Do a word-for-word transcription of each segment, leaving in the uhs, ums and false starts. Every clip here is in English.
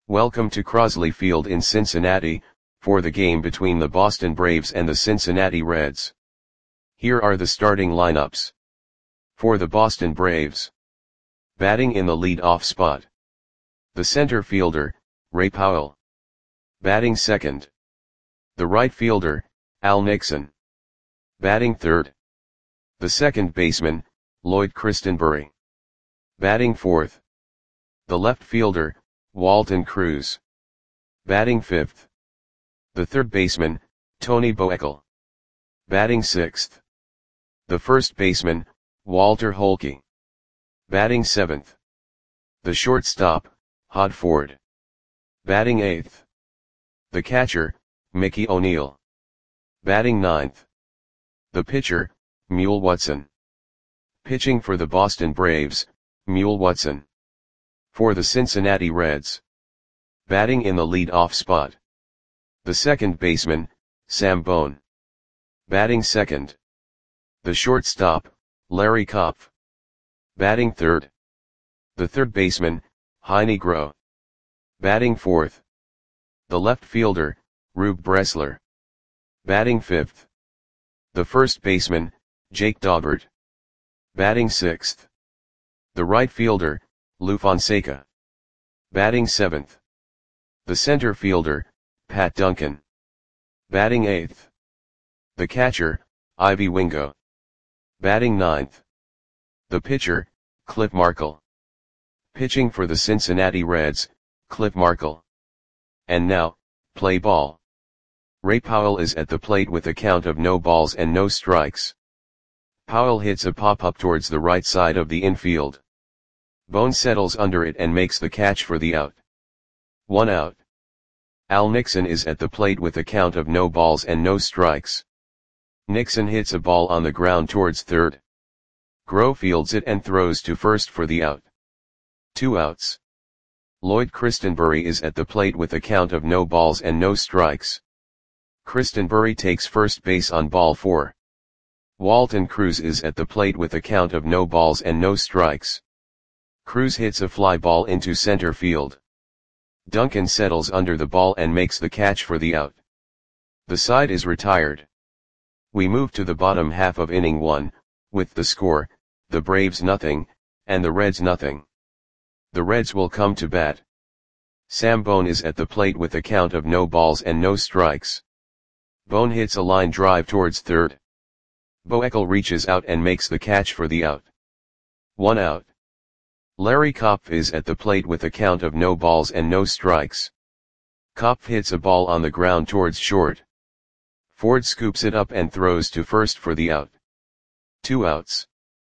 Welcome to Crosley Field in Cincinnati, for the game between the Boston Braves and the Cincinnati Reds. Here are the starting lineups. For the Boston Braves. Batting in the lead-off spot. The center fielder, Ray Powell. Batting second. The right fielder, Al Nixon. Batting third. The second baseman, Lloyd Christenbury. Batting fourth. The left fielder, Walton Cruz. Batting fifth. The third baseman, Tony Boekel. Batting sixth. The first baseman, Walter Holke. Batting seventh. The shortstop, Hod Ford. Batting eighth. The catcher, Mickey O'Neill. Batting ninth. The pitcher, Mule Watson. Pitching for the Boston Braves, Mule Watson. For the Cincinnati Reds. Batting in the lead-off spot. The second baseman, Sam Bone. Batting second. The shortstop, Larry Kopf. Batting third. The third baseman, Heine Groh. Batting fourth. The left fielder, Rube Bressler. Batting fifth. The first baseman, Jake Daubert. Batting sixth. The right fielder, Lou Fonseca. Batting seventh. The center fielder, Pat Duncan. Batting eighth. The catcher, Ivy Wingo. Batting ninth. The pitcher, Cliff Markle. Pitching for the Cincinnati Reds, Cliff Markle. And now, play ball. Ray Powell is at the plate with a count of no balls and no strikes. Powell hits a pop-up towards the right side of the infield. Bone settles under it and makes the catch for the out. One out. Al Nixon is at the plate with a count of no balls and no strikes. Nixon hits a ball on the ground towards third. Groh fields it and throws to first for the out. Two outs. Lloyd Christenbury is at the plate with a count of no balls and no strikes. Christenbury takes first base on ball four. Walton Cruz is at the plate with a count of no balls and no strikes. Cruz hits a fly ball into center field. Duncan settles under the ball and makes the catch for the out. The side is retired. We move to the bottom half of inning one, with the score, the Braves nothing, and the Reds nothing. The Reds will come to bat. Sam Bone is at the plate with a count of no balls and no strikes. Bone hits a line drive towards third. Boekel reaches out and makes the catch for the out. One out. Larry Kopf is at the plate with a count of no balls and no strikes. Kopf hits a ball on the ground towards short. Ford scoops it up and throws to first for the out. Two outs.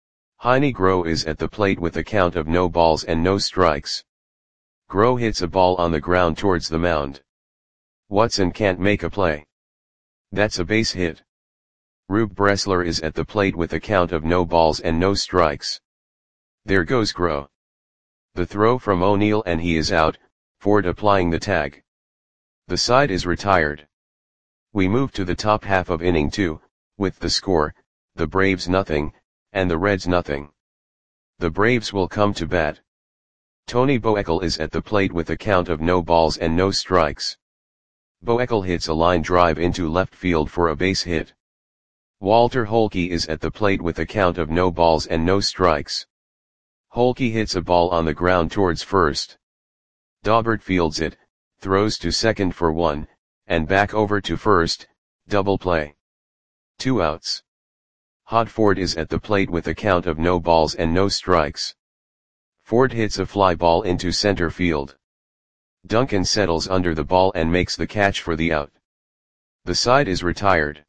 Heine Groh is at the plate with a count of no balls and no strikes. Groh hits a ball on the ground towards the mound. Watson can't make a play. That's a base hit. Rube Bressler is at the plate with a count of no balls and no strikes. There goes Groh. The throw from O'Neill and he is out, Ford applying the tag. The side is retired. We move to the top half of inning two, with the score, the Braves nothing, and the Reds nothing. The Braves will come to bat. Tony Boekel is at the plate with a count of no balls and no strikes. Boekel hits a line drive into left field for a base hit. Walter Holke is at the plate with a count of no balls and no strikes. Holke hits a ball on the ground towards first. Daubert fields it, throws to second for one, and back over to first, double play. Two outs. Hod Ford is at the plate with a count of no balls and no strikes. Ford hits a fly ball into center field. Duncan settles under the ball and makes the catch for the out. The side is retired.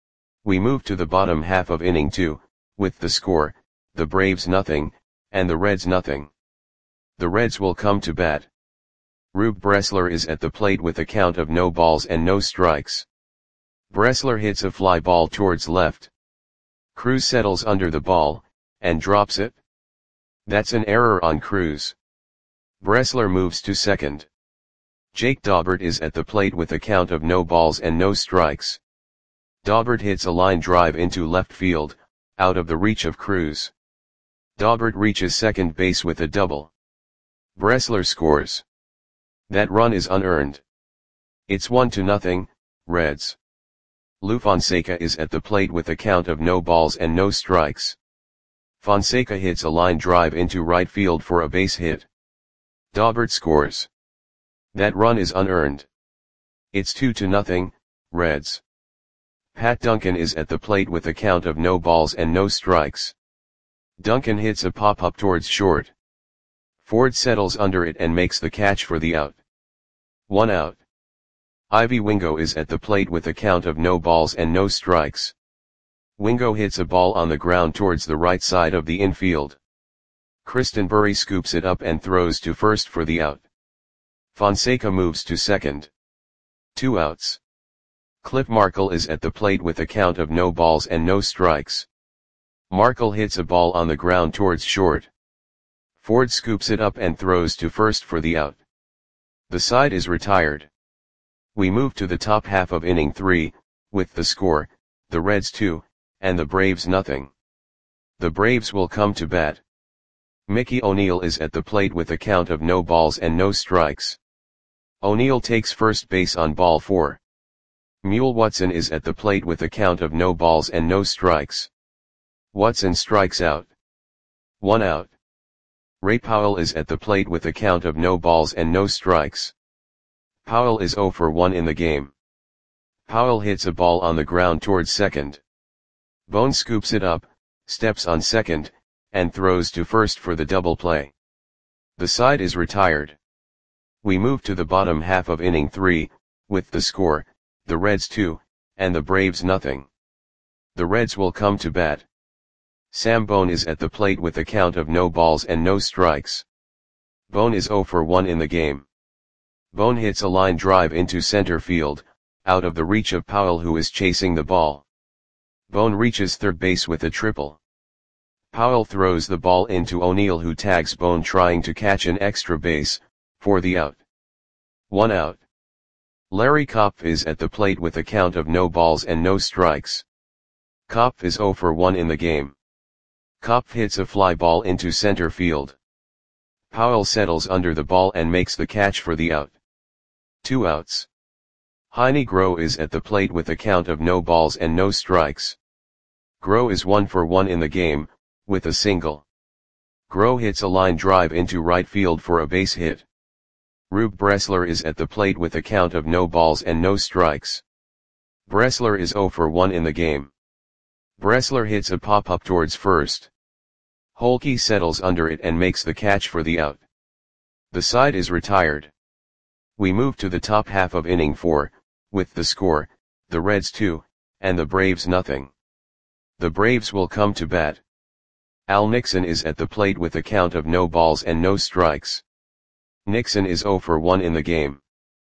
We move to the bottom half of inning two, with the score, the Braves nothing, and the Reds nothing. The Reds will come to bat. Rube Bressler is at the plate with a count of no balls and no strikes. Bressler hits a fly ball towards left. Cruz settles under the ball, and drops it. That's an error on Cruz. Bressler moves to second. Jake Daubert is at the plate with a count of no balls and no strikes. Daubert hits a line drive into left field, out of the reach of Cruz. Daubert reaches second base with a double. Bressler scores. That run is unearned. It's one to nothing, Reds. Lou Fonseca is at the plate with a count of no balls and no strikes. Fonseca hits a line drive into right field for a base hit. Daubert scores. That run is unearned. It's two to nothing, Reds. Pat Duncan is at the plate with a count of no balls and no strikes. Duncan hits a pop-up towards short. Ford settles under it and makes the catch for the out. One out. Ivy Wingo is at the plate with a count of no balls and no strikes. Wingo hits a ball on the ground towards the right side of the infield. Kristen Burry scoops it up and throws to first for the out. Fonseca moves to second. Two outs. Cliff Markle is at the plate with a count of no balls and no strikes. Markle hits a ball on the ground towards short. Ford scoops it up and throws to first for the out. The side is retired. We move to the top half of inning three, with the score, the Reds two, and the Braves nothing. The Braves will come to bat. Mickey O'Neill is at the plate with a count of no balls and no strikes. O'Neill takes first base on ball four. Mule Watson is at the plate with a count of no balls and no strikes. Watson strikes out. One out. Ray Powell is at the plate with a count of no balls and no strikes. Powell is zero for one in the game. Powell hits a ball on the ground towards second. Bone scoops it up, steps on second, and throws to first for the double play. The side is retired. We move to the bottom half of inning three, with the score, the Reds two, and the Braves nothing. The Reds will come to bat. Sam Bone is at the plate with a count of no balls and no strikes. Bone is zero for one in the game. Bone hits a line drive into center field, out of the reach of Powell who is chasing the ball. Bone reaches third base with a triple. Powell throws the ball into O'Neill who tags Bone trying to catch an extra base, for the out. One out. Larry Kopf is at the plate with a count of no balls and no strikes. Kopf is zero for one in the game. Kopf hits a fly ball into center field. Powell settles under the ball and makes the catch for the out. Two outs. Heine Groh is at the plate with a count of no balls and no strikes. Groh is one for one in the game, with a single. Groh hits a line drive into right field for a base hit. Rube Bressler is at the plate with a count of no balls and no strikes. Bressler is zero for one in the game. Bressler hits a pop-up towards first. Holke settles under it and makes the catch for the out. The side is retired. We move to the top half of inning four, with the score, the Reds two, and the Braves nothing. The Braves will come to bat. Al Nixon is at the plate with a count of no balls and no strikes. Nixon is zero for one in the game.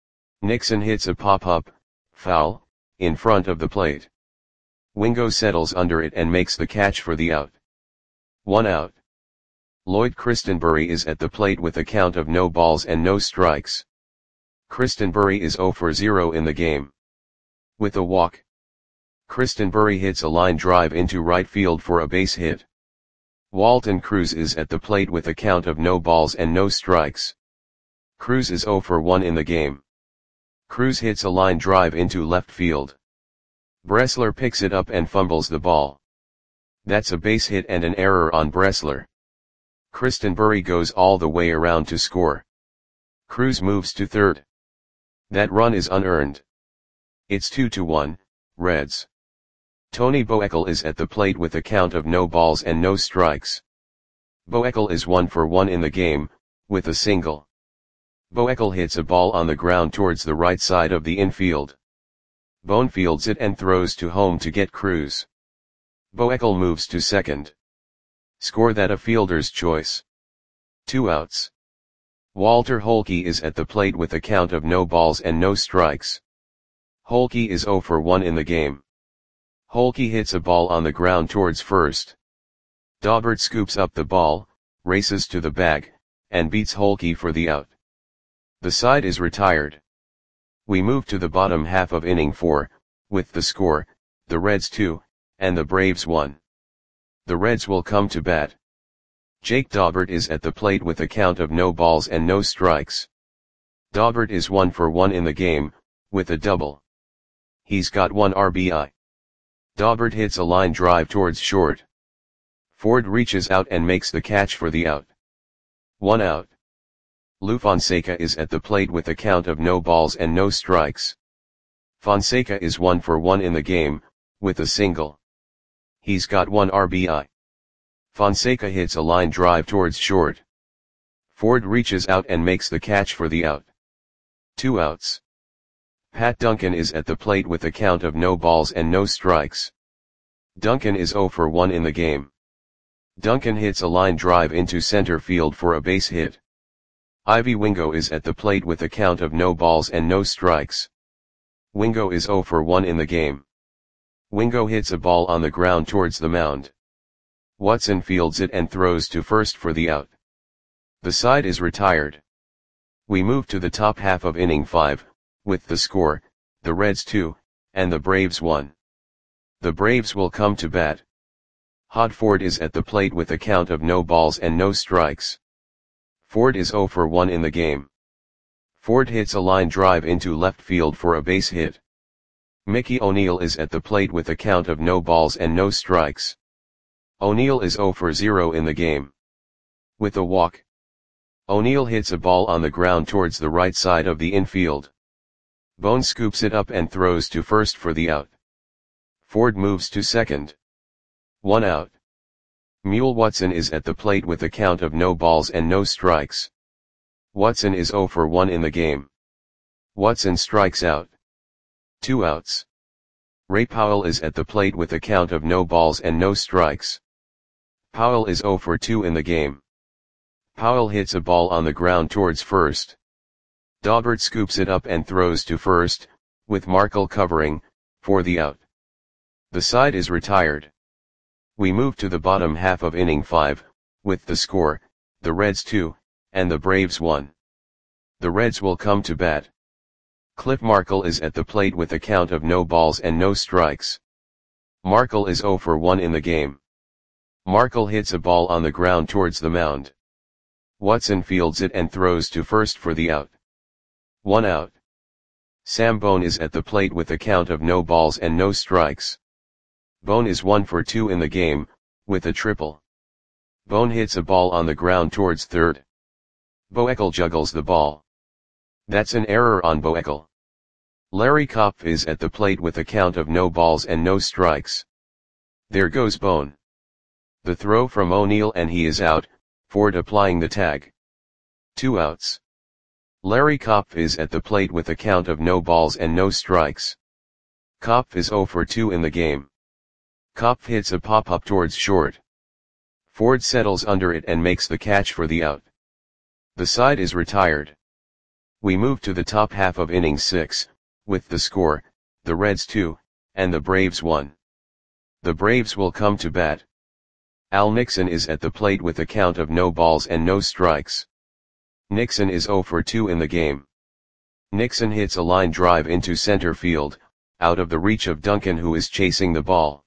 Nixon hits a pop-up, foul, in front of the plate. Wingo settles under it and makes the catch for the out. One out. Lloyd Christenbury is at the plate with a count of no balls and no strikes. Christenbury is zero for zero in the game. With a walk. Christenbury hits a line drive into right field for a base hit. Walton Cruz is at the plate with a count of no balls and no strikes. Cruz is zero for one in the game. Cruz hits a line drive into left field. Bressler picks it up and fumbles the ball. That's a base hit and an error on Bressler. Christenbury goes all the way around to score. Cruz moves to third. That run is unearned. It's two to one, Reds. Tony Boekel is at the plate with a count of no balls and no strikes. Boekel is one for one in the game, with a single. Boekel hits a ball on the ground towards the right side of the infield. Bone fields it and throws to home to get Cruz. Boekel moves to second. Score that a fielder's choice. Two outs. Walter Holke is at the plate with a count of no balls and no strikes. Holke is zero for one in the game. Holke hits a ball on the ground towards first. Daubert scoops up the ball, races to the bag, and beats Holke for the out. The side is retired. We move to the bottom half of inning four, with the score, the Reds two, and the Braves one. The Reds will come to bat. Jake Daubert is at the plate with a count of no balls and no strikes. Daubert is one for one in the game, with a double. He's got one R B I. Daubert hits a line drive towards short. Ford reaches out and makes the catch for the out. One out. Lou Fonseca is at the plate with a count of no balls and no strikes. Fonseca is one for one in the game, with a single. He's got one R B I. Fonseca hits a line drive towards short. Ford reaches out and makes the catch for the out. Two outs. Pat Duncan is at the plate with a count of no balls and no strikes. Duncan is zero for one in the game. Duncan hits a line drive into center field for a base hit. Ivy Wingo is at the plate with a count of no balls and no strikes. Wingo is zero for one in the game. Wingo hits a ball on the ground towards the mound. Watson fields it and throws to first for the out. The side is retired. We move to the top half of inning five, with the score, the Reds two, and the Braves one. The Braves will come to bat. Hod Ford is at the plate with a count of no balls and no strikes. Ford is zero for one in the game. Ford hits a line drive into left field for a base hit. Mickey O'Neill is at the plate with a count of no balls and no strikes. O'Neill is zero for zero in the game. With a walk. O'Neill hits a ball on the ground towards the right side of the infield. Bone scoops it up and throws to first for the out. Ford moves to second. One out. Mule Watson is at the plate with a count of no balls and no strikes. Watson is zero for one in the game. Watson strikes out. Two outs. Ray Powell is at the plate with a count of no balls and no strikes. Powell is zero for two in the game. Powell hits a ball on the ground towards first. Daubert scoops it up and throws to first, with Markle covering, for the out. The side is retired. We move to the bottom half of inning five, with the score, the Reds two, and the Braves one. The Reds will come to bat. Cliff Markle is at the plate with a count of no balls and no strikes. Markle is zero for one in the game. Markle hits a ball on the ground towards the mound. Watson fields it and throws to first for the out. One out. Sam Bone is at the plate with a count of no balls and no strikes. Bone is one for two in the game, with a triple. Bone hits a ball on the ground towards third. Boekel juggles the ball. That's an error on Boekel. Larry Kopf is at the plate with a count of no balls and no strikes. There goes Bone. The throw from O'Neill and he is out, Ford applying the tag. Two outs. Larry Kopf is at the plate with a count of no balls and no strikes. Kopf is zero for two in the game. Kopf hits a pop-up towards short. Ford settles under it and makes the catch for the out. The side is retired. We move to the top half of inning six, with the score, the Reds two, and the Braves one. The Braves will come to bat. Al Nixon is at the plate with a count of no balls and no strikes. Nixon is zero for two in the game. Nixon hits a line drive into center field, out of the reach of Duncan who is chasing the ball.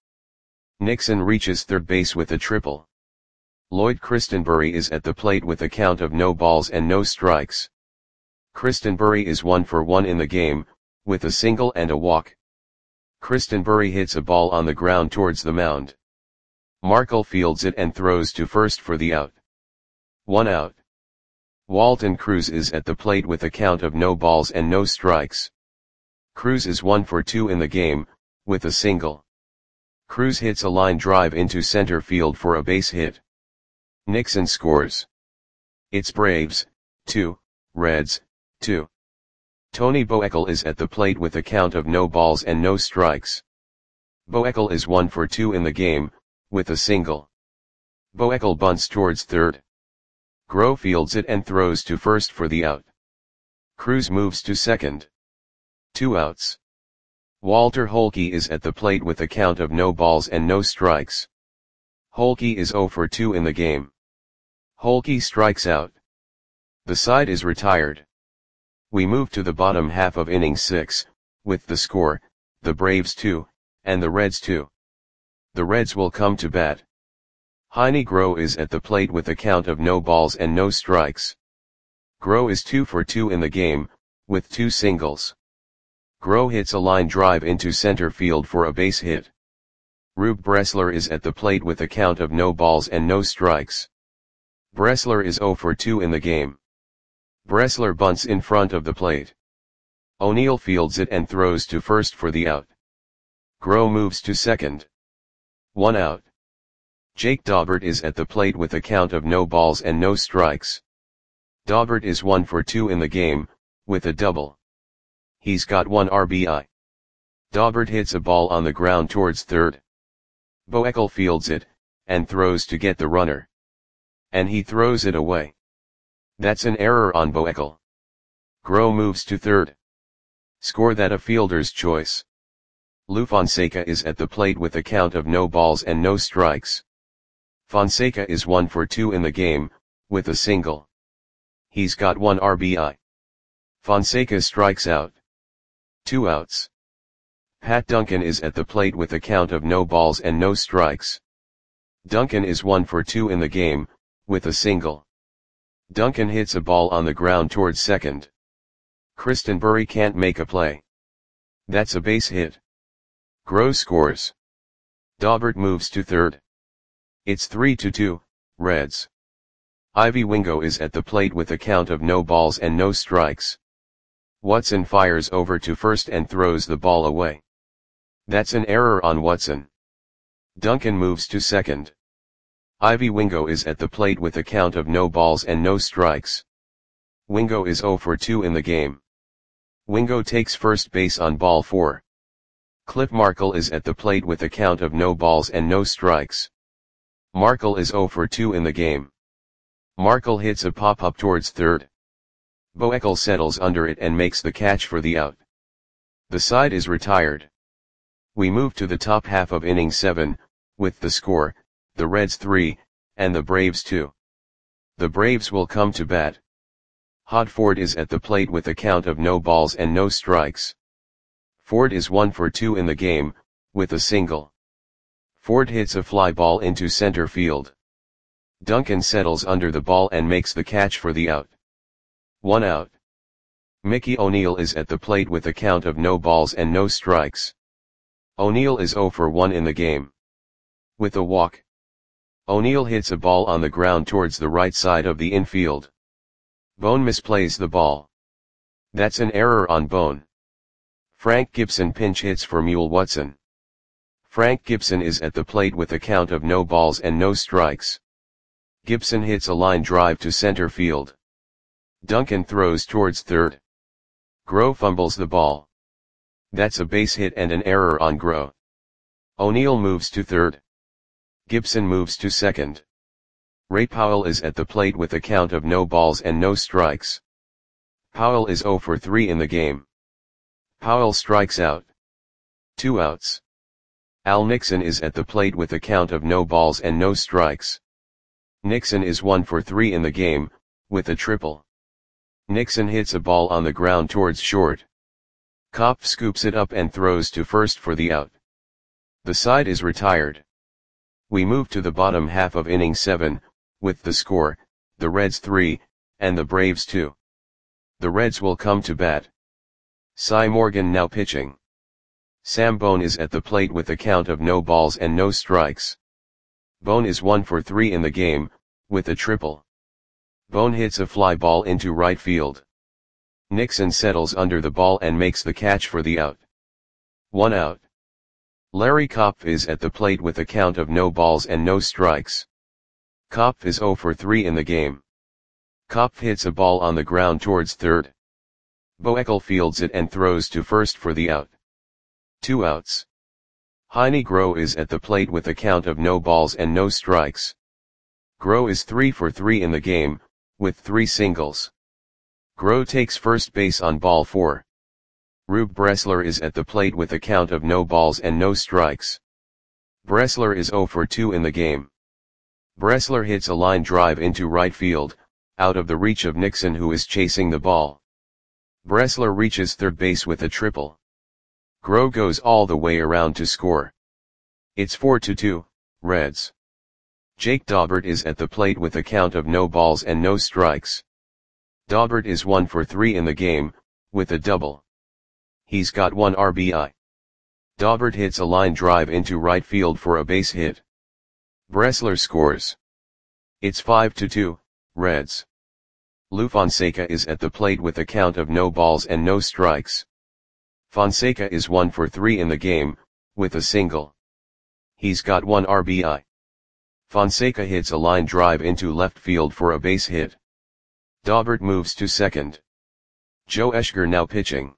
Nixon reaches third base with a triple. Lloyd Christenbury is at the plate with a count of no balls and no strikes. Christenbury is one for one in the game, with a single and a walk. Christenbury hits a ball on the ground towards the mound. Markle fields it and throws to first for the out. One out. Walton Cruz is at the plate with a count of no balls and no strikes. Cruz is one for two in the game, with a single. Cruz hits a line drive into center field for a base hit. Nixon scores. It's Braves, two, Reds, two. Tony Boekel is at the plate with a count of no balls and no strikes. Boekel is one for two in the game, with a single. Boekel bunts towards third. Groh fields it and throws to first for the out. Cruz moves to second. Two outs. Walter Holke is at the plate with a count of no balls and no strikes. Holke is zero for two in the game. Holke strikes out. The side is retired. We move to the bottom half of inning six, with the score, the Braves two, and the Reds two. The Reds will come to bat. Heine Groh is at the plate with a count of no balls and no strikes. Groh is two for two in the game, with two singles. Groh hits a line drive into center field for a base hit. Rube Bressler is at the plate with a count of no balls and no strikes. Bressler is zero for two in the game. Bressler bunts in front of the plate. O'Neill fields it and throws to first for the out. Groh moves to second. One out. Jake Daubert is at the plate with a count of no balls and no strikes. Daubert is one for two in the game, with a double. He's got one R B I. Daubert hits a ball on the ground towards third. Boeckel fields it, and throws to get the runner. And he throws it away. That's an error on Boeckel. Groh moves to third. Score that a fielder's choice. Lou Fonseca is at the plate with a count of no balls and no strikes. Fonseca is one for two in the game, with a single. He's got one R B I. Fonseca strikes out. Two outs. Pat Duncan is at the plate with a count of no balls and no strikes. Duncan is one for two in the game, with a single. Duncan hits a ball on the ground towards second. Kristen Bury can't make a play. That's a base hit. Groh scores. Daubert moves to third. It's three to two, Reds. Ivy Wingo is at the plate with a count of no balls and no strikes. Watson fires over to first and throws the ball away. That's an error on Watson. Duncan moves to second. Ivy Wingo is at the plate with a count of no balls and no strikes. Wingo is zero for two in the game. Wingo takes first base on ball four. Cliff Markle is at the plate with a count of no balls and no strikes. Markle is zero for two in the game. Markle hits a pop-up towards third. Boeckel settles under it and makes the catch for the out. The side is retired. We move to the top half of inning seven, with the score, the Reds three, and the Braves two. The Braves will come to bat. Hod Ford is at the plate with a count of no balls and no strikes. Ford is one for two in the game, with a single. Ford hits a fly ball into center field. Duncan settles under the ball and makes the catch for the out. One out. Mickey O'Neill is at the plate with a count of no balls and no strikes. O'Neill is zero for one in the game. With a walk. O'Neill hits a ball on the ground towards the right side of the infield. Bone misplays the ball. That's an error on Bone. Frank Gibson pinch hits for Mule Watson. Frank Gibson is at the plate with a count of no balls and no strikes. Gibson hits a line drive to center field. Duncan throws towards third. Groh fumbles the ball. That's a base hit and an error on Groh. O'Neill moves to third. Gibson moves to second. Ray Powell is at the plate with a count of no balls and no strikes. Powell is zero for three in the game. Powell strikes out. Two outs. Al Nixon is at the plate with a count of no balls and no strikes. Nixon is one for three in the game, with a triple. Nixon hits a ball on the ground towards short. Kopf scoops it up and throws to first for the out. The side is retired. We move to the bottom half of inning seven, with the score, the Reds three, and the Braves two. The Reds will come to bat. Cy Morgan now pitching. Sam Bone is at the plate with a count of no balls and no strikes. Bone is one for three in the game, with a triple. Bone hits a fly ball into right field. Nixon settles under the ball and makes the catch for the out. One out. Larry Kopf is at the plate with a count of no balls and no strikes. Kopf is zero for three in the game. Kopf hits a ball on the ground towards third. Boeckel fields it and throws to first for the out. Two outs. Heine Groh is at the plate with a count of no balls and no strikes. Groh is three for three in the game, with three singles. Groh takes first base on ball four. Rube Bressler is at the plate with a count of no balls and no strikes. Bressler is zero for two in the game. Bressler hits a line drive into right field, out of the reach of Nixon who is chasing the ball. Bressler reaches third base with a triple. Groh goes all the way around to score. It's four to two, Reds. Jake Daubert is at the plate with a count of no balls and no strikes. Daubert is one for three in the game, with a double. He's got one R B I. Daubert hits a line drive into right field for a base hit. Bressler scores. It's five to two, Reds. Lou Fonseca is at the plate with a count of no balls and no strikes. Fonseca is one for three in the game, with a single. He's got one R B I. Fonseca hits a line drive into left field for a base hit. Daubert moves to second. Joe Eschger now pitching.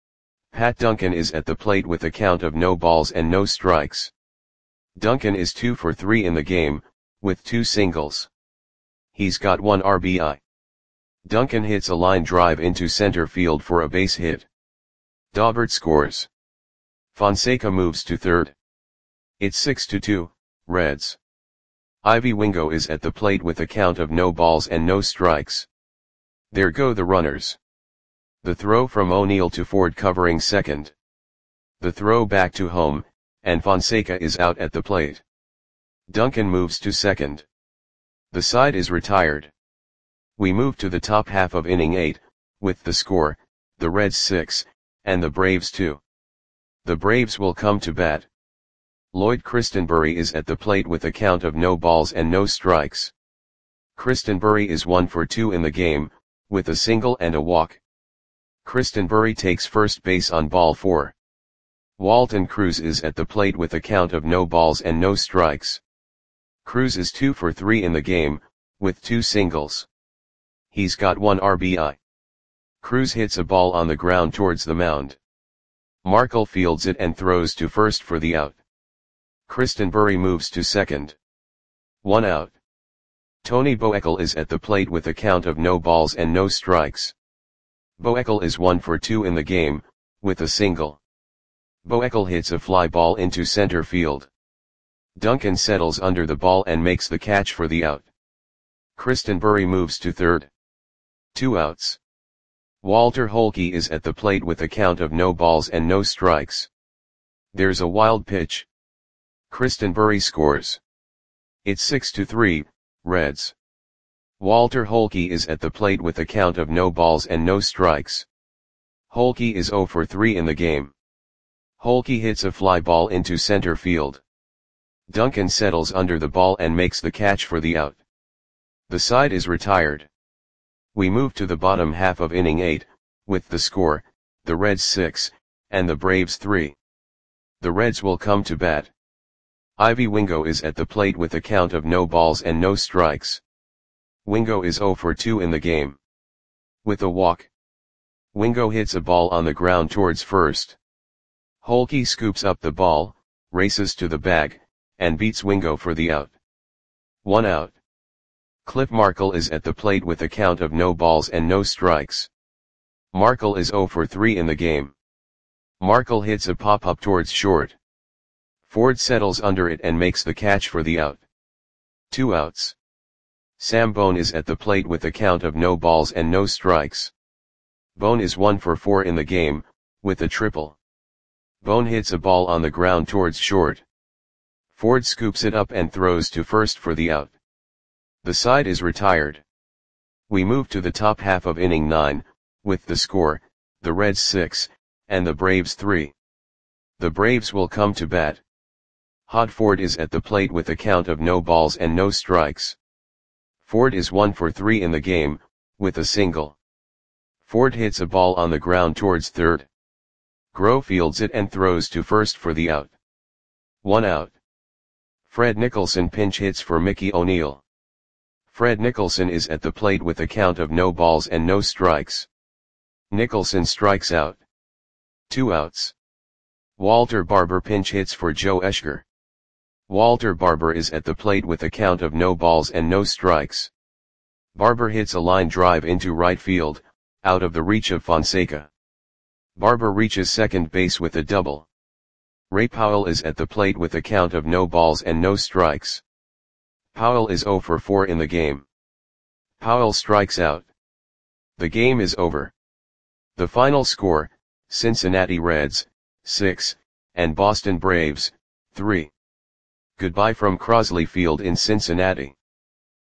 Pat Duncan is at the plate with a count of no balls and no strikes. Duncan is two for three in the game, with two singles. He's got one R B I. Duncan hits a line drive into center field for a base hit. Daubert scores. Fonseca moves to third. It's six to two, Reds. Ivy Wingo is at the plate with a count of no balls and no strikes. There go the runners. The throw from O'Neill to Ford covering second. The throw back to home, and Fonseca is out at the plate. Duncan moves to second. The side is retired. We move to the top half of inning eight, with the score, the Reds six, and the Braves two. The Braves will come to bat. Lloyd Christenbury is at the plate with a count of no balls and no strikes. Christenbury is one for two in the game, with a single and a walk. Christenbury takes first base on ball four. Walton Cruz is at the plate with a count of no balls and no strikes. Cruz is two for three in the game, with two singles. He's got one R B I. Cruz hits a ball on the ground towards the mound. Markle fields it and throws to first for the out. Christenbury moves to second. One out. Tony Boekel is at the plate with a count of no balls and no strikes. Boekel is one for two in the game, with a single. Boekel hits a fly ball into center field. Duncan settles under the ball and makes the catch for the out. Christenbury moves to third. Two outs. Walter Holke is at the plate with a count of no balls and no strikes. There's a wild pitch. Christenbury scores. It's six to three, Reds. Walter Holke is at the plate with a count of no balls and no strikes. Holke is zero for three in the game. Holke hits a fly ball into center field. Duncan settles under the ball and makes the catch for the out. The side is retired. We move to the bottom half of inning eight, with the score, the Reds six, and the Braves three. The Reds will come to bat. Ivy Wingo is at the plate with a count of no balls and no strikes. Wingo is zero for two in the game. With a walk. Wingo hits a ball on the ground towards first. Holke scoops up the ball, races to the bag, and beats Wingo for the out. One out. Cliff Markle is at the plate with a count of no balls and no strikes. Markle is zero for three in the game. Markle hits a pop-up towards short. Ford settles under it and makes the catch for the out. Two outs. Sam Bone is at the plate with a count of no balls and no strikes. Bone is one for four in the game, with a triple. Bone hits a ball on the ground towards short. Ford scoops it up and throws to first for the out. The side is retired. We move to the top half of inning nine, with the score, the Reds six, and the Braves three. The Braves will come to bat. Hod Ford is at the plate with a count of no balls and no strikes. Ford is one for three in the game, with a single. Ford hits a ball on the ground towards third. Grove fields it and throws to first for the out. One out. Fred Nicholson pinch hits for Mickey O'Neill. Fred Nicholson is at the plate with a count of no balls and no strikes. Nicholson strikes out. Two outs. Walter Barber pinch hits for Joe Eschger. Walter Barber is at the plate with a count of no balls and no strikes. Barber hits a line drive into right field, out of the reach of Fonseca. Barber reaches second base with a double. Ray Powell is at the plate with a count of no balls and no strikes. Powell is zero for four in the game. Powell strikes out. The game is over. The final score, Cincinnati Reds, six, and Boston Braves, three. Goodbye from Crosley Field in Cincinnati.